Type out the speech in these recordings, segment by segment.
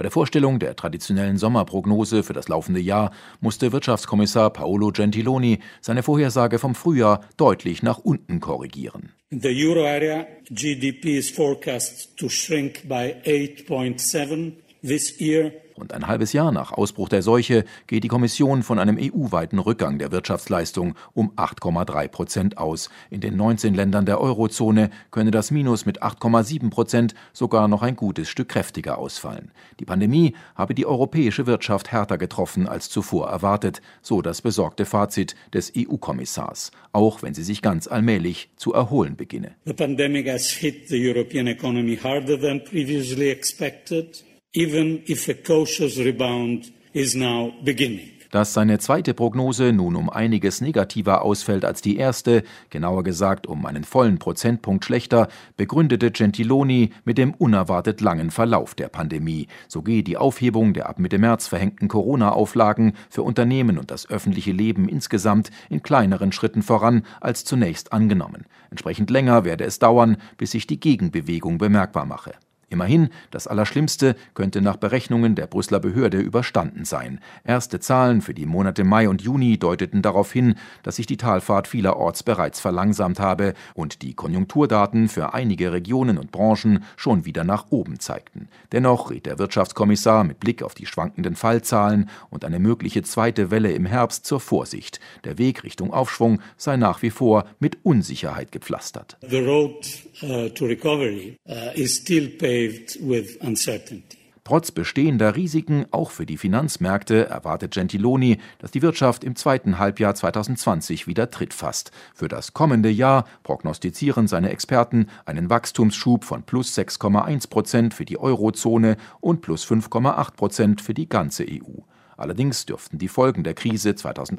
Bei der Vorstellung der traditionellen Sommerprognose für das laufende Jahr musste Wirtschaftskommissar Paolo Gentiloni seine Vorhersage vom Frühjahr deutlich nach unten korrigieren. In the euro area, GDP is forecast to shrink by 8.7 this year. Rund ein halbes Jahr nach Ausbruch der Seuche geht die Kommission von einem EU-weiten Rückgang der Wirtschaftsleistung um 8,3% aus. In den 19 Ländern der Eurozone könne das Minus mit 8,7% sogar noch ein gutes Stück kräftiger ausfallen. Die Pandemie habe die europäische Wirtschaft härter getroffen als zuvor erwartet, so das besorgte Fazit des EU-Kommissars, auch wenn sie sich ganz allmählich zu erholen beginne. The pandemic has hit the European economy harder than previously expected. Even if a cautious rebound is now beginning. Dass seine zweite Prognose nun um einiges negativer ausfällt als die erste, genauer gesagt um einen vollen Prozentpunkt schlechter, begründete Gentiloni mit dem unerwartet langen Verlauf der Pandemie. So gehe die Aufhebung der ab Mitte März verhängten Corona-Auflagen für Unternehmen und das öffentliche Leben insgesamt in kleineren Schritten voran als zunächst angenommen. Entsprechend länger werde es dauern, bis sich die Gegenbewegung bemerkbar mache. Immerhin, das Allerschlimmste könnte nach Berechnungen der Brüsseler Behörde überstanden sein. Erste Zahlen für die Monate Mai und Juni deuteten darauf hin, dass sich die Talfahrt vielerorts bereits verlangsamt habe und die Konjunkturdaten für einige Regionen und Branchen schon wieder nach oben zeigten. Dennoch rät der Wirtschaftskommissar mit Blick auf die schwankenden Fallzahlen und eine mögliche zweite Welle im Herbst zur Vorsicht. Der Weg Richtung Aufschwung sei nach wie vor mit Unsicherheit gepflastert. The road to recovery is still paved with uncertainty. Trotz bestehender Risiken, auch für die Finanzmärkte, erwartet Gentiloni, dass die Wirtschaft im zweiten Halbjahr 2020 wieder Tritt fasst. Für das kommende Jahr prognostizieren seine Experten einen Wachstumsschub von plus 6,1% für die Eurozone und plus 5,8% für die ganze EU. Allerdings dürften die Folgen der Krise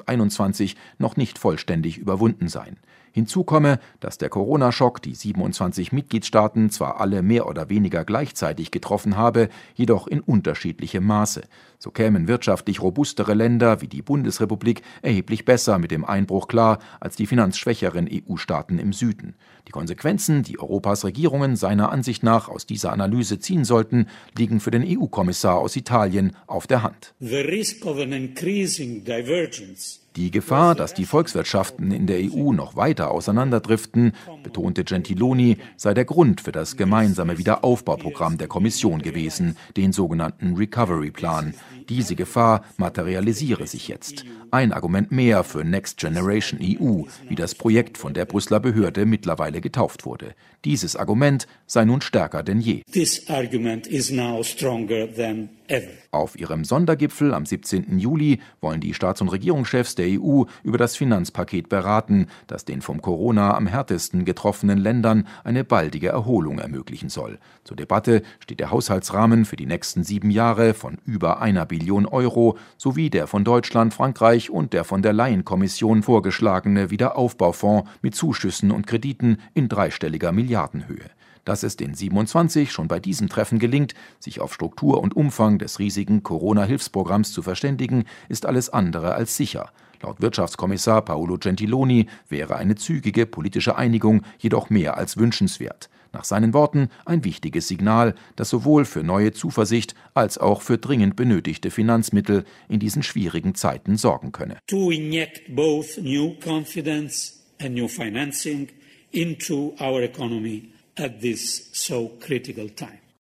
2021 noch nicht vollständig überwunden sein. Hinzu komme, dass der Corona-Schock die 27 Mitgliedstaaten zwar alle mehr oder weniger gleichzeitig getroffen habe, jedoch in unterschiedlichem Maße. So kämen wirtschaftlich robustere Länder wie die Bundesrepublik erheblich besser mit dem Einbruch klar als die finanzschwächeren EU-Staaten im Süden. Die Konsequenzen, die Europas Regierungen seiner Ansicht nach aus dieser Analyse ziehen sollten, liegen für den EU-Kommissar aus Italien auf der Hand. The risk of an increasing divergence. Die Gefahr, dass die Volkswirtschaften in der EU noch weiter auseinanderdriften, betonte Gentiloni, sei der Grund für das gemeinsame Wiederaufbauprogramm der Kommission gewesen, den sogenannten Recovery Plan. Diese Gefahr materialisiere sich jetzt. Ein Argument mehr für Next Generation EU, wie das Projekt von der Brüsseler Behörde mittlerweile getauft wurde. Dieses Argument sei nun stärker denn je. This argument is now stronger than ever. Auf ihrem Sondergipfel am 17. Juli wollen die Staats- und Regierungschefs der EU über das Finanzpaket beraten, das den vom Corona am härtesten getroffenen Ländern eine baldige Erholung ermöglichen soll. Zur Debatte steht der Haushaltsrahmen für die nächsten 7 Jahre von über 1 Billion Euro sowie der von Deutschland, Frankreich und der von der Leyen-Kommission vorgeschlagene Wiederaufbaufonds mit Zuschüssen und Krediten in dreistelliger Milliardenhöhe. Dass es den 27 schon bei diesem Treffen gelingt, sich auf Struktur und Umfang des riesigen Corona-Hilfsprogramms zu verständigen, ist alles andere als sicher. Laut Wirtschaftskommissar Paolo Gentiloni wäre eine zügige politische Einigung jedoch mehr als wünschenswert. Nach seinen Worten ein wichtiges Signal, das sowohl für neue Zuversicht als auch für dringend benötigte Finanzmittel in diesen schwierigen Zeiten sorgen könne. To inject both new confidence and new financing into our economy at this so critical time.